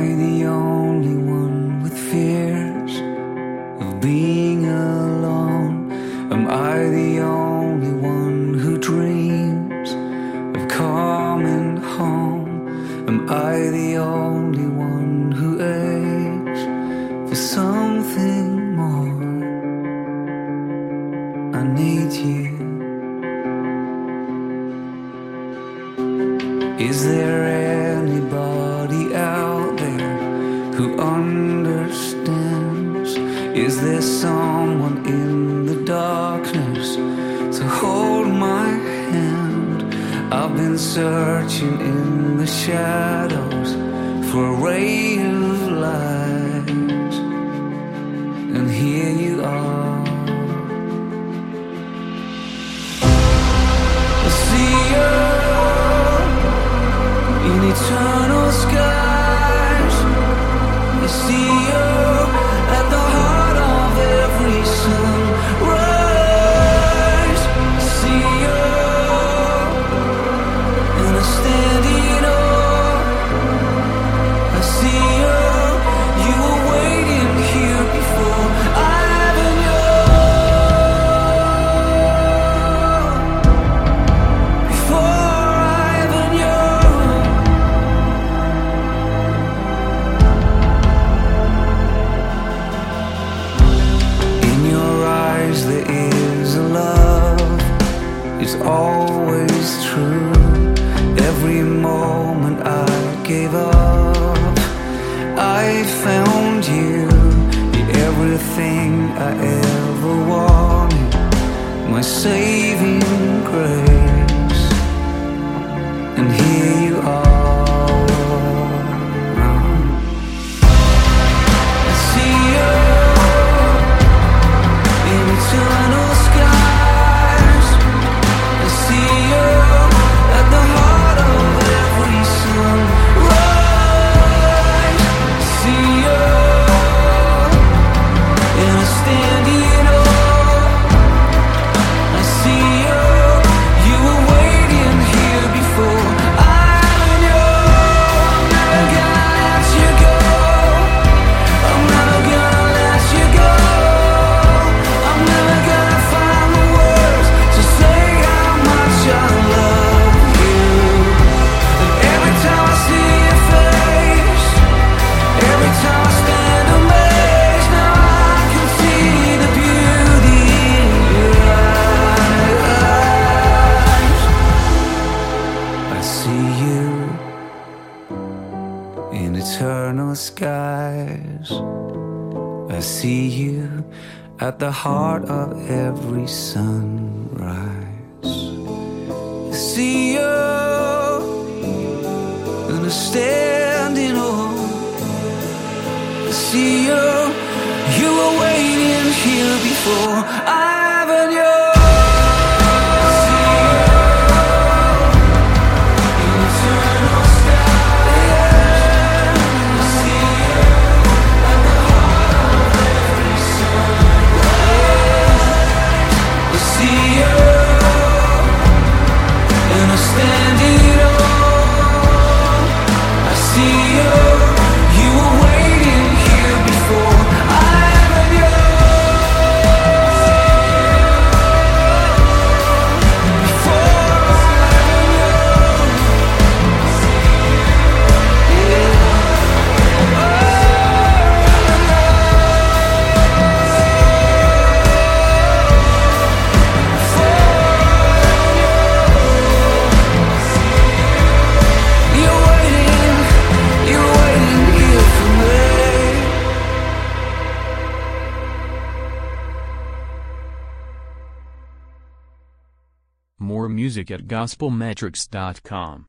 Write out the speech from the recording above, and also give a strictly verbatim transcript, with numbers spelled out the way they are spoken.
I the only one with fears of being alone? Am I the only one who dreams of coming home? Am I the only one who aches for something more? I need you. Is there anybody out there who understands? Is there someone in the darkness to hold my hand? I've been searching in the shadows for a ray of light, and here you are. I see you in eternal skies. I see you at the heart of every sunrise. I see you and I stand in awe. I see you, you were waiting here before I even knew. Before I even knew. In your eyes there is a love, it's always true. Every moment I gave up, I found you. You're everything I ever wanted, my saving grace, and here you are. I see you in eternal skies. I see you at the heart of every sunrise. I see you and I stand in awe. I see you, you were waiting here before I knew. I'm never gonna let you go. I'm never gonna let you go. I'm never gonna find the words to say how much I love you. And every time I see your face, every time I stand amazed, now I can see the beauty in your eyes. I see you in eternal skies. I see you at the heart of every sunrise. I see you and I stand in awe. I see you, you were waiting here before I ever knew. I see you in eternal skies. I see you at the heart of every sunrise. I see you and I stand in awe. I see you, you were waiting here before I ever knew. Before I ever knew. Yeah. You're waiting, you're waiting here for me. More music at gospel metrics dot com.